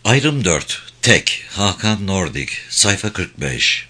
Ayrım 4. Tek. Hakan Nordik. Sayfa 45.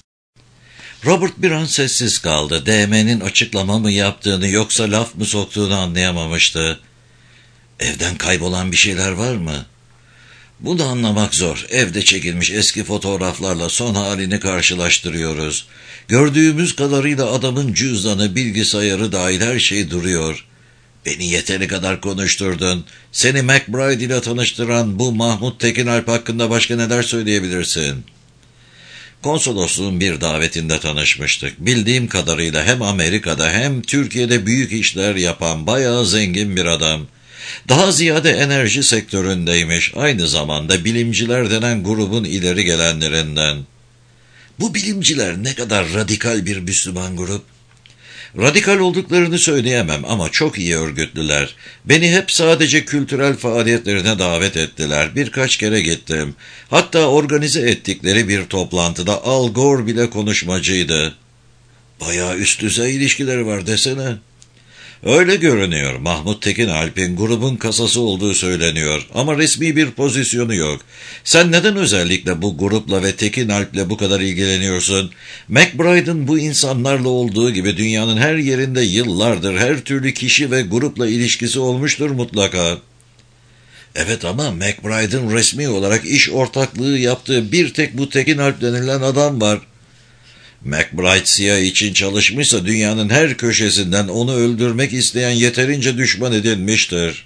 Robert bir an sessiz kaldı. DM'nin açıklama mı yaptığını yoksa laf mı soktuğunu anlayamamıştı. Evden kaybolan bir şeyler var mı? Bunu anlamak zor. Evde çekilmiş eski fotoğraflarla son halini karşılaştırıyoruz. Gördüğümüz kadarıyla adamın cüzdanı, bilgisayarı dahil her şey duruyor. Beni yeteri kadar konuşturdun. Seni McBride ile tanıştıran bu Mahmut Tekinalp hakkında başka neler söyleyebilirsin? Konsolosluğun bir davetinde tanışmıştık. Bildiğim kadarıyla hem Amerika'da hem Türkiye'de büyük işler yapan bayağı zengin bir adam. Daha ziyade enerji sektöründeymiş. Aynı zamanda bilimciler denen grubun ileri gelenlerinden. Bu bilimciler ne kadar radikal bir Müslüman grup? Radikal olduklarını söyleyemem ama çok iyi örgütlüler. Beni hep sadece kültürel faaliyetlerine davet ettiler. Birkaç kere gittim. Hatta organize ettikleri bir toplantıda Al Gore bile konuşmacıydı. Bayağı üst düzey ilişkileri var desene. Öyle görünüyor. Mahmut Tekinalp'in grubun kasası olduğu söyleniyor ama resmi bir pozisyonu yok. Sen neden özellikle bu grupla ve Tekinalp'le bu kadar ilgileniyorsun? McBride'ın bu insanlarla olduğu gibi dünyanın her yerinde yıllardır her türlü kişi ve grupla ilişkisi olmuştur mutlaka. Evet ama McBride'ın resmi olarak iş ortaklığı yaptığı bir tek bu Tekinalp denilen adam var. McBride CIA için çalışmışsa dünyanın her köşesinden onu öldürmek isteyen yeterince düşman edilmiştir.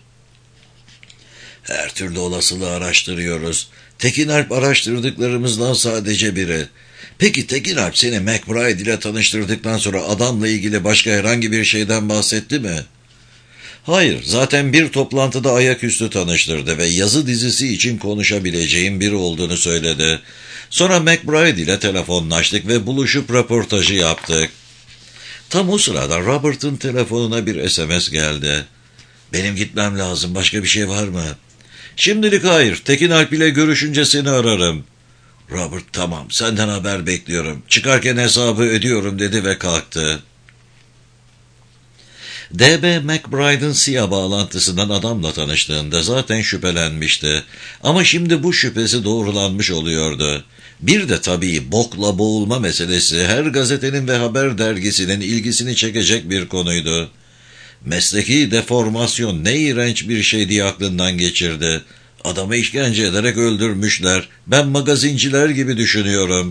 Her türlü olasılığı araştırıyoruz. Tekinalp araştırdıklarımızdan sadece biri. Peki Tekinalp seni McBride ile tanıştırdıktan sonra adamla ilgili başka herhangi bir şeyden bahsetti mi? Hayır, zaten bir toplantıda ayaküstü tanıştırdı ve yazı dizisi için konuşabileceğim biri olduğunu söyledi. Sonra McBride ile telefonlaştık ve buluşup röportajı yaptık. Tam o sırada Robert'ın telefonuna bir SMS geldi. Benim gitmem lazım, başka bir şey var mı? Şimdilik hayır, Tekinalp ile görüşünce seni ararım. Robert tamam, senden haber bekliyorum. Çıkarken hesabı ödüyorum dedi ve kalktı. D.B. McBride'ın CIA bağlantısından adamla tanıştığında zaten şüphelenmişti. Ama şimdi bu şüphesi doğrulanmış oluyordu. Bir de tabii bokla boğulma meselesi her gazetenin ve haber dergisinin ilgisini çekecek bir konuydu. Mesleki deformasyon ne iğrenç bir şey diye aklından geçirdi. Adamı işkence ederek öldürmüşler. Ben magazinciler gibi düşünüyorum.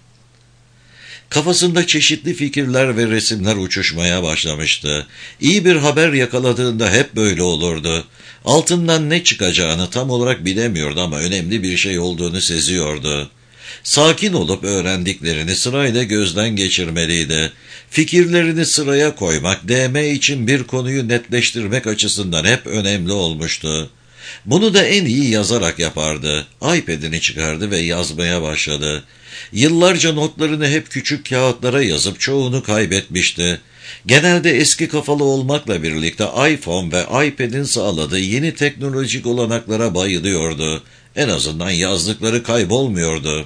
Kafasında çeşitli fikirler ve resimler uçuşmaya başlamıştı. İyi bir haber yakaladığında hep böyle olurdu. Altından ne çıkacağını tam olarak bilemiyordu ama önemli bir şey olduğunu seziyordu. Sakin olup öğrendiklerini sırayla gözden geçirmeliydi. Fikirlerini sıraya koymak, DM için bir konuyu netleştirmek açısından hep önemli olmuştu. Bunu da en iyi yazarak yapardı. iPad'ini çıkardı ve yazmaya başladı. Yıllarca notlarını hep küçük kağıtlara yazıp çoğunu kaybetmişti. Genelde eski kafalı olmakla birlikte iPhone ve iPad'in sağladığı yeni teknolojik olanaklara bayılıyordu. En azından yazdıkları kaybolmuyordu.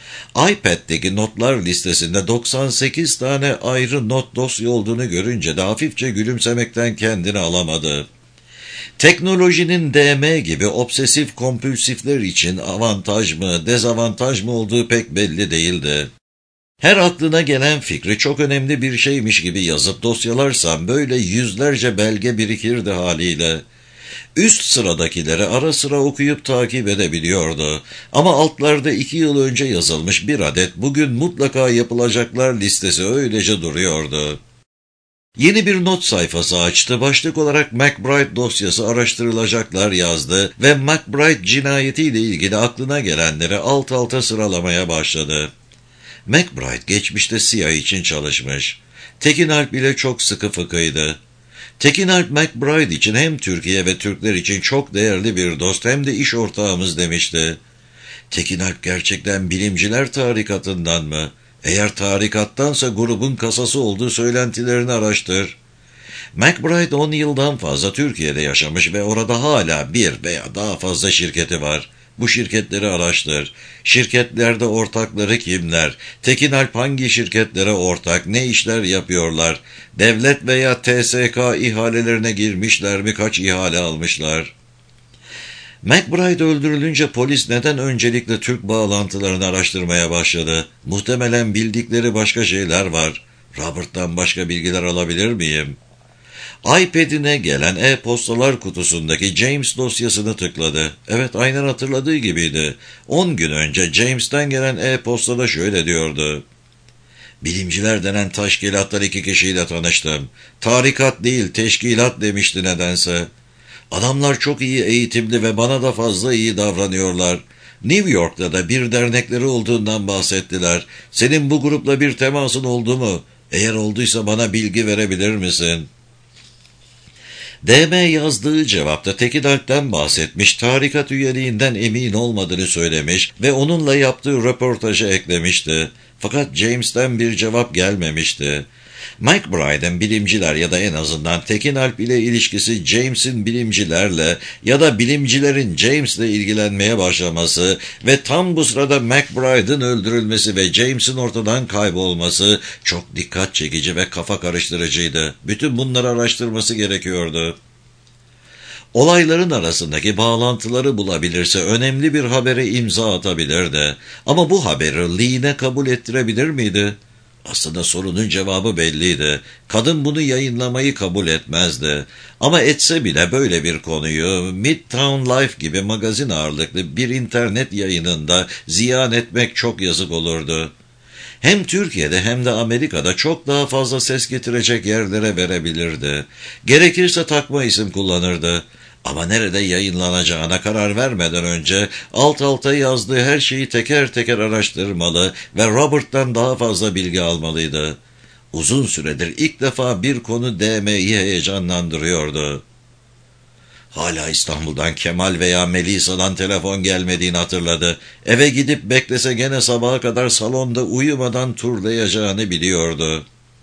iPad'deki notlar listesinde 98 tane ayrı not dosya olduğunu görünce de hafifçe gülümsemekten kendini alamadı. Teknolojinin DM gibi obsesif kompulsifler için avantaj mı, dezavantaj mı olduğu pek belli değildi. Her aklına gelen fikri çok önemli bir şeymiş gibi yazıp dosyalarsam böyle yüzlerce belge birikirdi haliyle. Üst sıradakileri ara sıra okuyup takip edebiliyordu. Ama altlarda 2 yıl önce yazılmış bir adet bugün mutlaka yapılacaklar listesi öylece duruyordu. Yeni bir not sayfası açtı. Başlık olarak McBride dosyası araştırılacaklar yazdı ve McBride cinayetiyle ilgili aklına gelenleri alt alta sıralamaya başladı. McBride geçmişte CIA için çalışmış. Tekinalp ile çok sıkı fıkıydı. Tekinalp McBride için hem Türkiye ve Türkler için çok değerli bir dost hem de iş ortağımız demişti. Tekinalp gerçekten bilimciler tarikatından mı? Eğer tarikattansa grubun kasası olduğu söylentilerini araştır. McBride 10 yıldan fazla Türkiye'de yaşamış ve orada hala bir veya daha fazla şirketi var. Bu şirketleri araştır. Şirketlerde ortakları kimler? Tekinalp hangi şirketlere ortak? Ne işler yapıyorlar? Devlet veya TSK ihalelerine girmişler mi? Kaç ihale almışlar? McBride öldürülünce polis neden öncelikle Türk bağlantılarını araştırmaya başladı? Muhtemelen bildikleri başka şeyler var. Robert'tan başka bilgiler alabilir miyim? iPad'ine gelen e-postalar kutusundaki James dosyasını tıkladı. Evet, aynen hatırladığı gibiydi. 10 gün önce James'ten gelen e-postada şöyle diyordu. Bilimciler denen teşkilatlar 2 kişiyle tanıştım. Tarikat değil, teşkilat demişti nedense. Adamlar çok iyi eğitimli ve bana da fazla iyi davranıyorlar. New York'ta da bir dernekleri olduğundan bahsettiler. Senin bu grupla bir temasın oldu mu? Eğer olduysa bana bilgi verebilir misin? DM yazdığı cevapta Tekin Alp'ten bahsetmiş, tarikat üyeliğinden emin olmadığını söylemiş ve onunla yaptığı röportajı eklemişti. Fakat James'ten bir cevap gelmemişti. McBride'ın bilimciler ya da en azından Tekin Alp ile ilişkisi James'in bilimcilerle ya da bilimcilerin James'le ilgilenmeye başlaması ve tam bu sırada McBride'ın öldürülmesi ve James'in ortadan kaybolması çok dikkat çekici ve kafa karıştırıcıydı. Bütün bunları araştırması gerekiyordu. Olayların arasındaki bağlantıları bulabilirse önemli bir habere imza atabilirdi. Ama bu haberi Lee'ne kabul ettirebilir miydi? Aslında sorunun cevabı belliydi. Kadın bunu yayınlamayı kabul etmezdi. Ama etse bile böyle bir konuyu Midtown Life gibi magazin ağırlıklı bir internet yayınında ziyan etmek çok yazık olurdu. Hem Türkiye'de hem de Amerika'da çok daha fazla ses getirecek yerlere verebilirdi. Gerekirse takma isim kullanırdı. Ama nerede yayınlanacağına karar vermeden önce alt alta yazdığı her şeyi teker teker araştırmalı ve Robert'tan daha fazla bilgi almalıydı. Uzun süredir ilk defa bir konu DM'yi heyecanlandırıyordu. Hala İstanbul'dan Kemal veya Melisa'dan telefon gelmediğini hatırladı. Eve gidip beklese gene sabaha kadar salonda uyumadan turlayacağını biliyordu.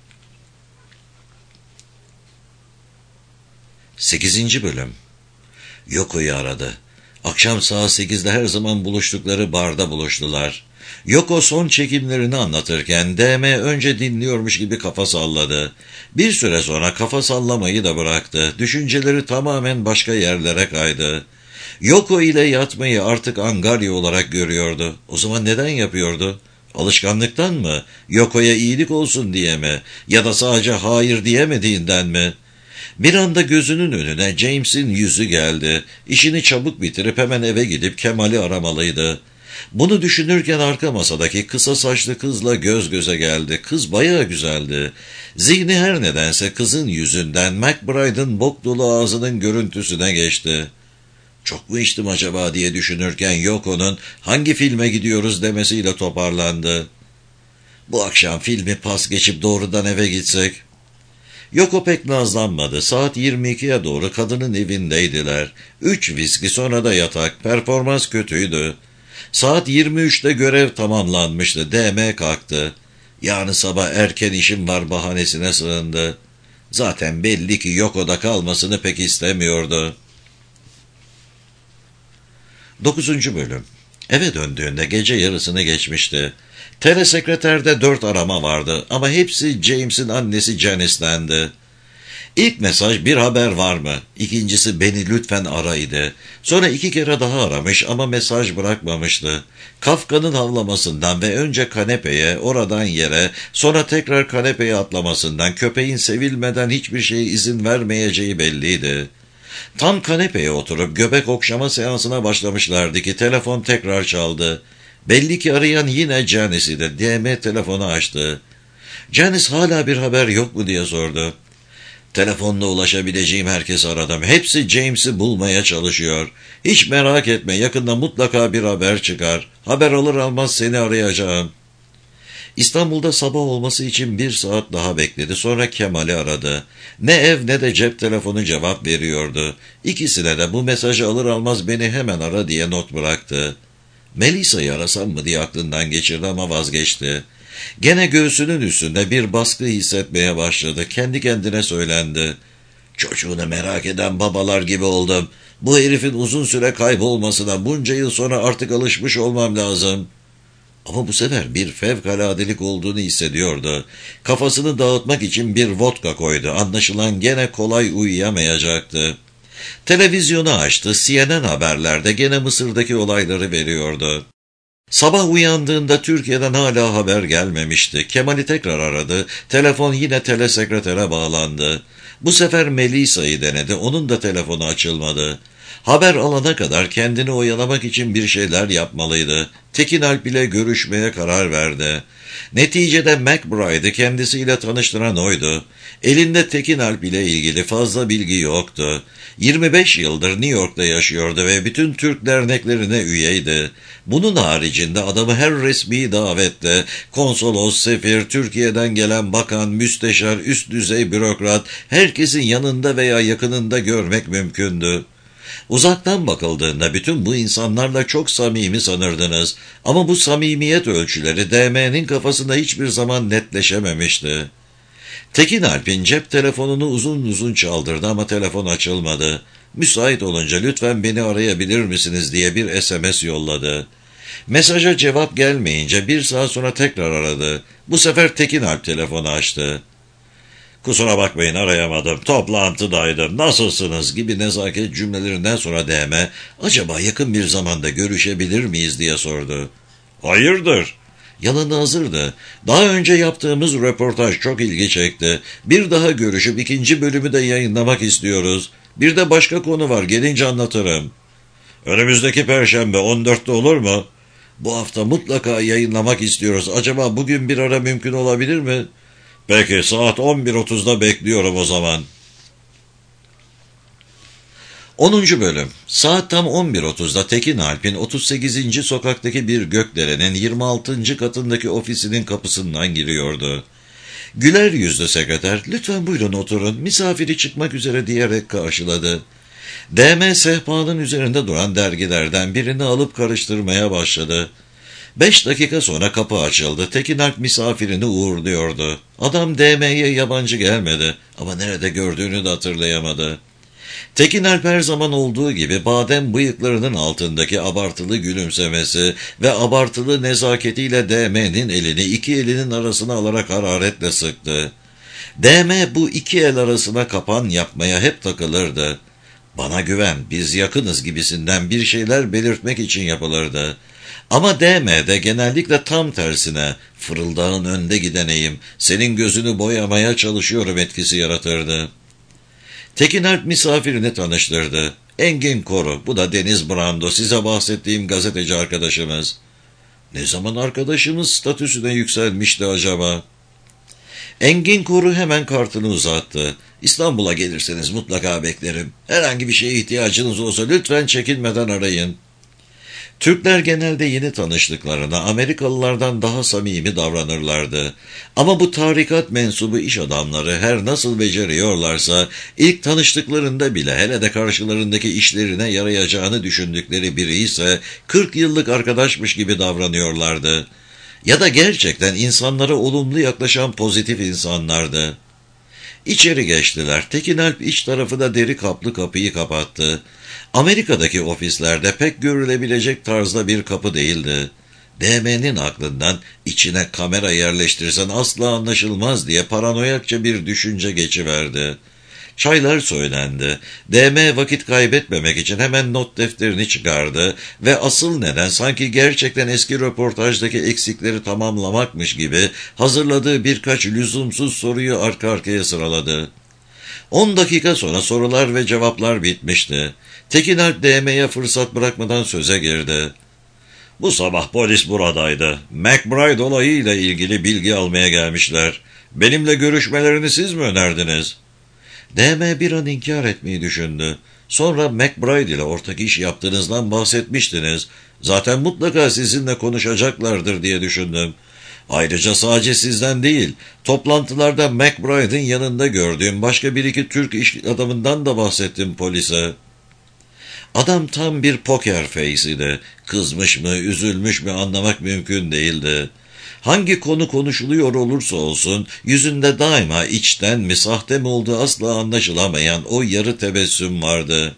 8. Bölüm. Yoko'yu aradı. Akşam saat 8'de her zaman buluştukları barda buluştular. Yoko son çekimlerini anlatırken DM önce dinliyormuş gibi kafa salladı. Bir süre sonra kafa sallamayı da bıraktı. Düşünceleri tamamen başka yerlere kaydı. Yoko ile yatmayı artık angarya olarak görüyordu. O zaman neden yapıyordu? Alışkanlıktan mı? Yoko'ya iyilik olsun diye mi? Ya da sadece hayır diyemediğinden mi? Bir anda gözünün önüne James'in yüzü geldi. İşini çabuk bitirip hemen eve gidip Kemal'i aramalıydı. Bunu düşünürken arka masadaki kısa saçlı kızla göz göze geldi. Kız bayağı güzeldi. Zihni her nedense kızın yüzünden McBride'ın bok dolu ağzının görüntüsüne geçti. Çok mu içtim acaba diye düşünürken Yoko'nun hangi filme gidiyoruz demesiyle toparlandı. Bu akşam filmi pas geçip doğrudan eve gitsek. Yoko pek nazlanmadı. Saat 22'ye doğru kadının evindeydiler. 3 viski sonra da yatak. Performans kötüydü. Saat 23'te görev tamamlanmıştı. DM kalktı. Yarın sabah erken işim var bahanesine sığındı. Zaten belli ki Yoko'da kalmasını pek istemiyordu. 9. Bölüm. Eve döndüğünde gece yarısını geçmişti. Telesekreterde 4 arama vardı ama hepsi James'in annesi Janice'dendi. İlk mesaj bir haber var mı? İkincisi beni lütfen araydı. Sonra 2 kere daha aramış ama mesaj bırakmamıştı. Kafka'nın havlamasından ve önce kanepeye, oradan yere, sonra tekrar kanepeye atlamasından köpeğin sevilmeden hiçbir şeye izin vermeyeceği belliydi. Tam kanepeye oturup göbek okşama seansına başlamışlardı ki telefon tekrar çaldı. Belli ki arayan yine Janice'ydi. DM telefonu açtı. Janice hala bir haber yok mu diye sordu. Telefonla ulaşabileceğim herkes aradım. Hepsi James'i bulmaya çalışıyor. Hiç merak etme, yakında mutlaka bir haber çıkar. Haber alır almaz seni arayacağım. İstanbul'da sabah olması için 1 saat daha bekledi. Sonra Kemal'i aradı. Ne ev ne de cep telefonu cevap veriyordu. İkisine de bu mesajı alır almaz beni hemen ara diye not bıraktı. Melisa'yı arasam mı diye aklından geçirdi ama vazgeçti. Gene göğsünün üstünde bir baskı hissetmeye başladı. Kendi kendine söylendi. Çocuğunu merak eden babalar gibi oldum. Bu herifin uzun süre kaybolmasına bunca yıl sonra artık alışmış olmam lazım. Ama bu sefer bir fevkaladelik olduğunu hissediyordu. Kafasını dağıtmak için bir vodka koydu. Anlaşılan gene kolay uyuyamayacaktı. Televizyonu açtı, CNN haberlerde gene Mısır'daki olayları veriyordu. Sabah uyandığında Türkiye'den hala haber gelmemişti. Kemal'i tekrar aradı, telefon yine telesekretere bağlandı. Bu sefer Melisa'yı denedi, onun da telefonu açılmadı. Haber alana kadar kendini oyalamak için bir şeyler yapmalıydı. Tekin Alp ile görüşmeye karar verdi. Neticede McBride'ı kendisiyle tanıştıran oydu. Elinde Tekin Alp ile ilgili fazla bilgi yoktu. 25 yıldır New York'ta yaşıyordu ve bütün Türk derneklerine üyeydi. Bunun haricinde adamı her resmi davette, konsolos, sefir, Türkiye'den gelen bakan, müsteşar, üst düzey bürokrat, herkesin yanında veya yakınında görmek mümkündü. Uzaktan bakıldığında bütün bu insanlarla çok samimi sanırdınız ama bu samimiyet ölçüleri DM'nin kafasında hiçbir zaman netleşememişti. Tekin Alp'in cep telefonunu uzun uzun çaldırdı ama telefon açılmadı. Müsait olunca lütfen beni arayabilir misiniz diye bir SMS yolladı. Mesaja cevap gelmeyince bir saat sonra tekrar aradı. Bu sefer Tekin Alp telefonu açtı. "Kusura bakmayın arayamadım, toplantıdaydım, nasılsınız?" gibi nezaket cümlelerinden sonra DM, "Acaba yakın bir zamanda görüşebilir miyiz?" diye sordu. "Hayırdır?" Yanında hazırdı. "Daha önce yaptığımız röportaj çok ilgi çekti. Bir daha görüşüp 2. bölümü de yayınlamak istiyoruz. Bir de başka konu var, gelince anlatırım." "Önümüzdeki Perşembe 14'te olur mu?" "Bu hafta mutlaka yayınlamak istiyoruz. Acaba bugün bir ara mümkün olabilir mi?" "Peki, saat 11.30'da bekliyorum o zaman." 10. Bölüm. Saat tam 11.30'da Tekin Alp'in 38. sokaktaki bir gökdelenin 26. katındaki ofisinin kapısından giriyordu. Güler yüzlü sekreter, "Lütfen buyurun oturun, misafiri çıkmak üzere" diyerek karşıladı. DM sehpanın üzerinde duran dergilerden birini alıp karıştırmaya başladı. 5 dakika sonra kapı açıldı. Tekin Alp misafirini uğurluyordu. Adam DM'ye yabancı gelmedi ama nerede gördüğünü de hatırlayamadı. Tekin Alp her zaman olduğu gibi badem bıyıklarının altındaki abartılı gülümsemesi ve abartılı nezaketiyle DM'nin elini iki elinin arasına alarak hararetle sıktı. DM bu iki el arasına kapan yapmaya hep takılırdı. "Bana güven, biz yakınız" gibisinden bir şeyler belirtmek için yapılırdı. Ama DM'de genellikle tam tersine, "Fırıldağın önde gideneyim, senin gözünü boyamaya çalışıyorum" etkisi yaratırdı. Tekin Alp misafirini tanıştırdı. "Engin Koru, bu da Deniz Brando, size bahsettiğim gazeteci arkadaşımız." Ne zaman arkadaşımız statüsüne yükselmişti acaba? Engin Koru hemen kartını uzattı. "İstanbul'a gelirseniz mutlaka beklerim. Herhangi bir şeye ihtiyacınız olsa lütfen çekinmeden arayın." Türkler genelde yeni tanıştıklarına Amerikalılardan daha samimi davranırlardı. Ama bu tarikat mensubu iş adamları her nasıl beceriyorlarsa ilk tanıştıklarında bile, hele de karşılarındaki işlerine yarayacağını düşündükleri biri ise 40 yıllık arkadaşmış gibi davranıyorlardı. Ya da gerçekten insanlara olumlu yaklaşan pozitif insanlardı. İçeri geçtiler. Tekin Alp iç tarafı deri kaplı kapıyı kapattı. Amerika'daki ofislerde pek görülebilecek tarzda bir kapı değildi. DM'nin aklından içine kamera yerleştirsen asla anlaşılmaz diye paranoyakça bir düşünce geçiverdi. Çaylar söylendi. DM vakit kaybetmemek için hemen not defterini çıkardı ve asıl neden sanki gerçekten eski röportajdaki eksikleri tamamlamakmış gibi hazırladığı birkaç lüzumsuz soruyu arka arkaya sıraladı. 10 dakika sonra sorular ve cevaplar bitmişti. Tekin Alp DM'ye fırsat bırakmadan söze girdi. "Bu sabah polis buradaydı. McBride olayıyla ilgili bilgi almaya gelmişler. Benimle görüşmelerini siz mi önerdiniz?" DM bir an inkar etmeyi düşündü. "Sonra McBride ile ortak iş yaptığınızdan bahsetmiştiniz. Zaten mutlaka sizinle konuşacaklardır diye düşündüm. Ayrıca sadece sizden değil, toplantılarda McBride'in yanında gördüğüm başka bir iki Türk iş adamından da bahsettim polise." Adam tam bir poker face idi. Kızmış mı, üzülmüş mü anlamak mümkün değildi. Hangi konu konuşuluyor olursa olsun, yüzünde daima içten mi, sahte mi olduğu asla anlaşılamayan o yarı tebessüm vardı.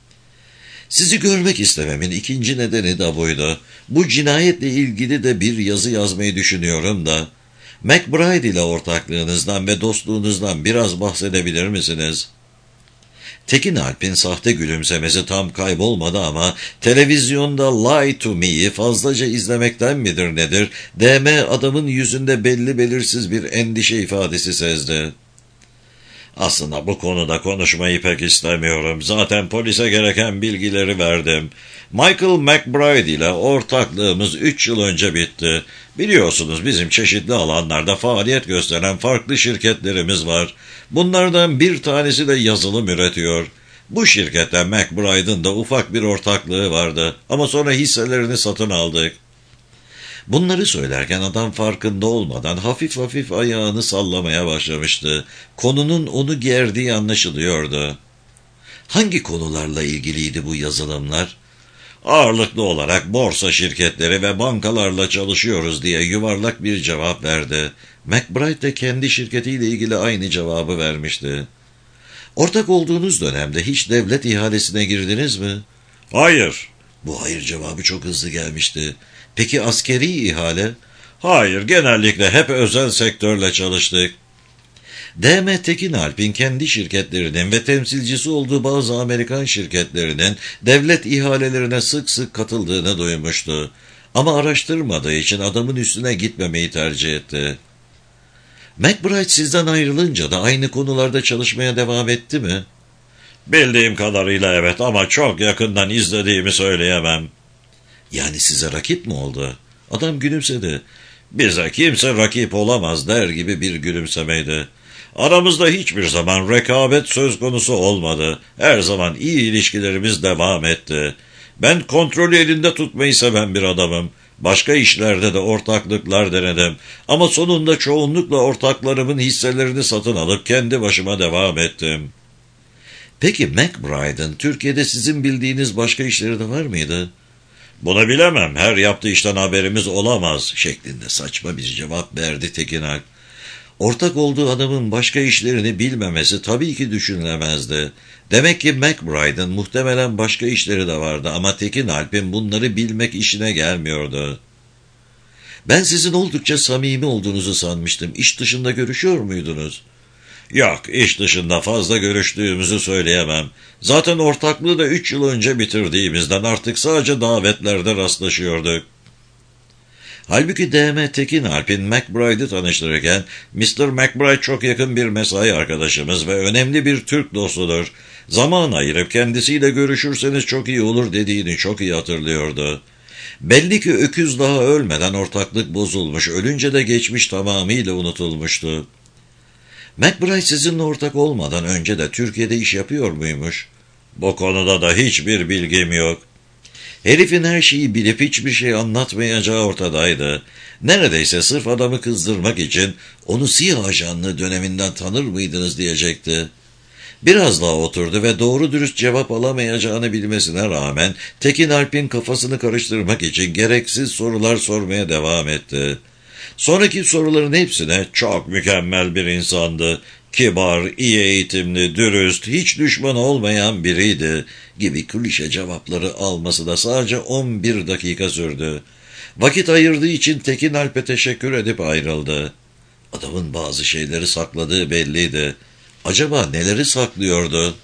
"Sizi görmek istememin ikinci nedeni de buydu. Bu cinayetle ilgili de bir yazı yazmayı düşünüyorum da. McBride ile ortaklığınızdan ve dostluğunuzdan biraz bahsedebilir misiniz?" Tekin Alp'in sahte gülümsemesi tam kaybolmadı ama televizyonda Lie to Me'yi fazlaca izlemekten midir nedir, DM adamın yüzünde belli belirsiz bir endişe ifadesi sezdi. Aslında bu konuda konuşmayı pek istemiyorum. Zaten polise gereken bilgileri verdim. Michael McBride ile ortaklığımız 3 yıl önce bitti. Biliyorsunuz bizim çeşitli alanlarda faaliyet gösteren farklı şirketlerimiz var. Bunlardan bir tanesi de yazılım üretiyor. Bu şirkette McBride'ın da ufak bir ortaklığı vardı ama sonra hisselerini satın aldık. Bunları söylerken adam farkında olmadan hafif hafif ayağını sallamaya başlamıştı. Konunun onu gerdiği anlaşılıyordu. Hangi konularla ilgiliydi bu yazılımlar? Ağırlıklı olarak borsa şirketleri ve bankalarla çalışıyoruz diye yuvarlak bir cevap verdi. McBride de kendi şirketiyle ilgili aynı cevabı vermişti. Ortak olduğunuz dönemde hiç devlet ihalesine girdiniz mi? Hayır. Bu hayır cevabı çok hızlı gelmişti. Peki askeri ihale? Hayır, genellikle hep özel sektörle çalıştık. DM Tekin Alp'in kendi şirketlerinin ve temsilcisi olduğu bazı Amerikan şirketlerinin devlet ihalelerine sık sık katıldığını duymuştu. Ama araştırmadığı için adamın üstüne gitmemeyi tercih etti. McBride sizden ayrılınca da aynı konularda çalışmaya devam etti mi? Bildiğim kadarıyla evet ama çok yakından izlediğimi söyleyemem. Yani size rakip mi oldu? Adam gülümsedi. Bize kimse rakip olamaz der gibi bir gülümsemeydi. Aramızda hiçbir zaman rekabet söz konusu olmadı. Her zaman iyi ilişkilerimiz devam etti. Ben kontrolü elinde tutmayı seven bir adamım. Başka işlerde de ortaklıklar denedim. Ama sonunda çoğunlukla ortaklarımın hisselerini satın alıp kendi başıma devam ettim. Peki McBride'ın Türkiye'de sizin bildiğiniz başka işleri de var mıydı? Bunu bilemem, her yaptığı işten haberimiz olamaz şeklinde saçma bir cevap verdi Tekin Alp. Ortak olduğu adamın başka işlerini bilmemesi tabii ki düşünülemezdi. Demek ki McBride'ın muhtemelen başka işleri de vardı ama Tekin Alp'in bunları bilmek işine gelmiyordu. Ben sizin oldukça samimi olduğunuzu sanmıştım. İş dışında görüşüyor muydunuz? Yok, iş dışında fazla görüştüğümüzü söyleyemem. Zaten ortaklığı da 3 yıl önce bitirdiğimizden artık sadece davetlerde rastlaşıyorduk. Halbuki DM Tekin Alp'in McBride'ı tanıştırırken, Mr. McBride çok yakın bir mesai arkadaşımız ve önemli bir Türk dostudur. Zaman ayırıp kendisiyle görüşürseniz çok iyi olur dediğini çok iyi hatırlıyordu. Belli ki öküz daha ölmeden ortaklık bozulmuş, ölünce de geçmiş tamamıyla unutulmuştu. McBride sizinle ortak olmadan önce de Türkiye'de iş yapıyor muymuş? Bu konuda da hiçbir bilgim yok. Herifin her şeyi bilip hiçbir şey anlatmayacağı ortadaydı. Neredeyse sırf adamı kızdırmak için onu siyah ajanlığı döneminden tanır mıydınız diyecekti. Biraz daha oturdu ve doğru dürüst cevap alamayacağını bilmesine rağmen Tekin Alp'in kafasını karıştırmak için gereksiz sorular sormaya devam etti. Sonraki soruların hepsine çok mükemmel bir insandı, kibar, iyi eğitimli, dürüst, hiç düşmanı olmayan biriydi gibi klişe cevapları alması da sadece 11 dakika sürdü. Vakit ayırdığı için Tekin Alp'e teşekkür edip ayrıldı. Adamın bazı şeyleri sakladığı belliydi. Acaba neleri saklıyordu?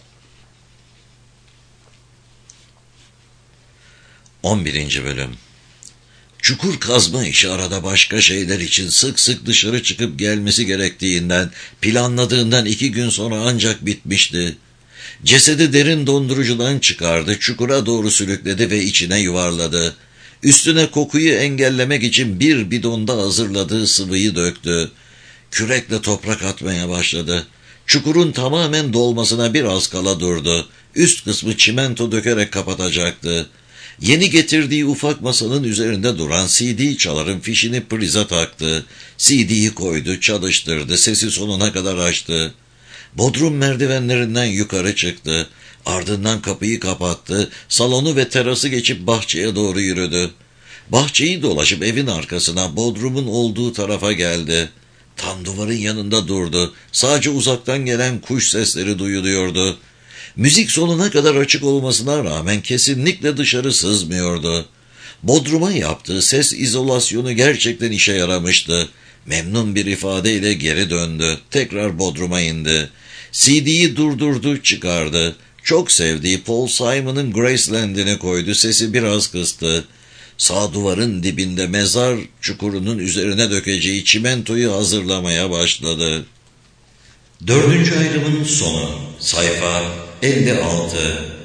11. Bölüm. Çukur kazma işi arada başka şeyler için sık sık dışarı çıkıp gelmesi gerektiğinden, planladığından 2 gün sonra ancak bitmişti. Cesedi derin dondurucudan çıkardı, çukura doğru sürükledi ve içine yuvarladı. Üstüne kokuyu engellemek için bir bidonda hazırladığı sıvıyı döktü. Kürekle toprak atmaya başladı. Çukurun tamamen dolmasına biraz kala durdu. Üst kısmı çimento dökerek kapatacaktı. Yeni getirdiği ufak masanın üzerinde duran CD çaların fişini prize taktı. CD'yi koydu, çalıştırdı, sesi sonuna kadar açtı. Bodrum merdivenlerinden yukarı çıktı. Ardından kapıyı kapattı, salonu ve terası geçip bahçeye doğru yürüdü. Bahçeyi dolaşıp evin arkasına, bodrumun olduğu tarafa geldi. Tam duvarın yanında durdu. Sadece uzaktan gelen kuş sesleri duyuluyordu. Müzik sonuna kadar açık olmasına rağmen kesinlikle dışarı sızmıyordu. Bodruma yaptığı ses izolasyonu gerçekten işe yaramıştı. Memnun bir ifadeyle geri döndü. Tekrar bodruma indi. CD'yi durdurdu, çıkardı. Çok sevdiği Paul Simon'ın Graceland'ine koydu. Sesi biraz kıstı. Sağ duvarın dibinde mezar çukurunun üzerine dökeceği çimentoyu hazırlamaya başladı. 4. ayrımın sonu. Sayfa 56.